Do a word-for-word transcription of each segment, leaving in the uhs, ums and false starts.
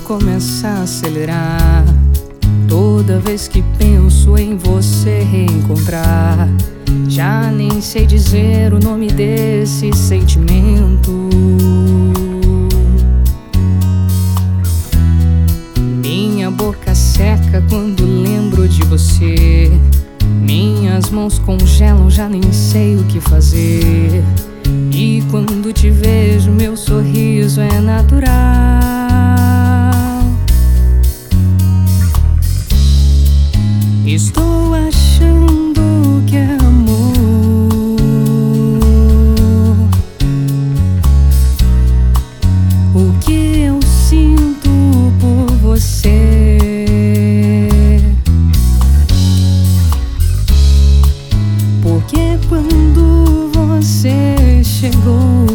começa a acelerar. Toda vez que penso em você reencontrar, já nem sei dizer o nome desse sentimento. Minha boca seca quando lembro de você. Minhas mãos congelam, já nem sei o que fazer. E quando te vejo, meu sorriso é natural. Estou achando que é amor. O que eu sinto por você. Porque quando você chegou,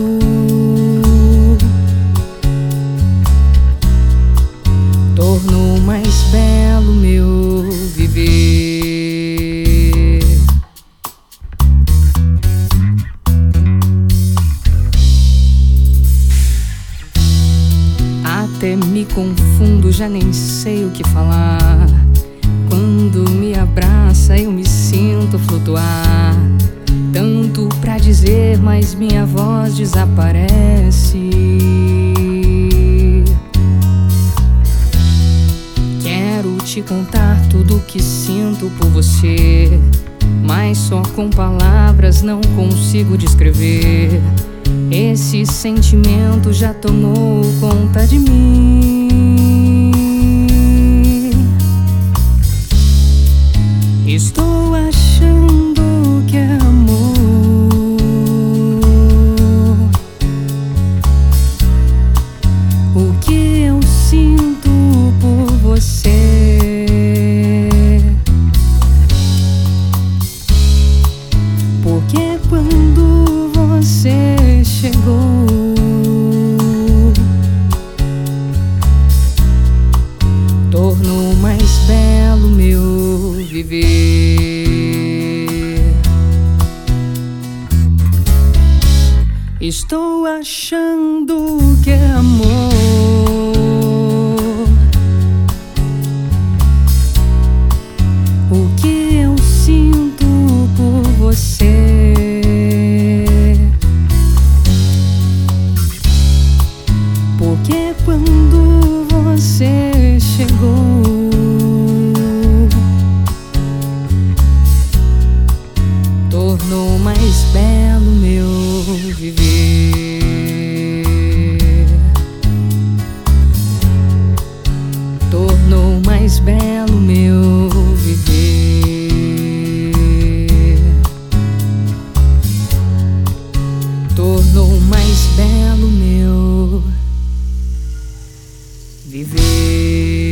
tornou mais belo meu viver. Até me confundo, já nem sei o que falar. Quando me abraça eu me sinto flutuar. Tanto pra dizer, mas minha voz desaparece. Quero te contar tudo o que sinto por você, mas só com palavras não consigo descrever. Esse sentimento já tomou conta de mim. Estou achando que é amor. O que eu sinto por você. Porque quando você chegou, tornou mais belo meu viver. Estou achando que é amor. O que eu sinto por você. Porque quando você chegou, tornou mais belo meu viver. Tornou mais belo meu viver. Tornou mais belo meu viver.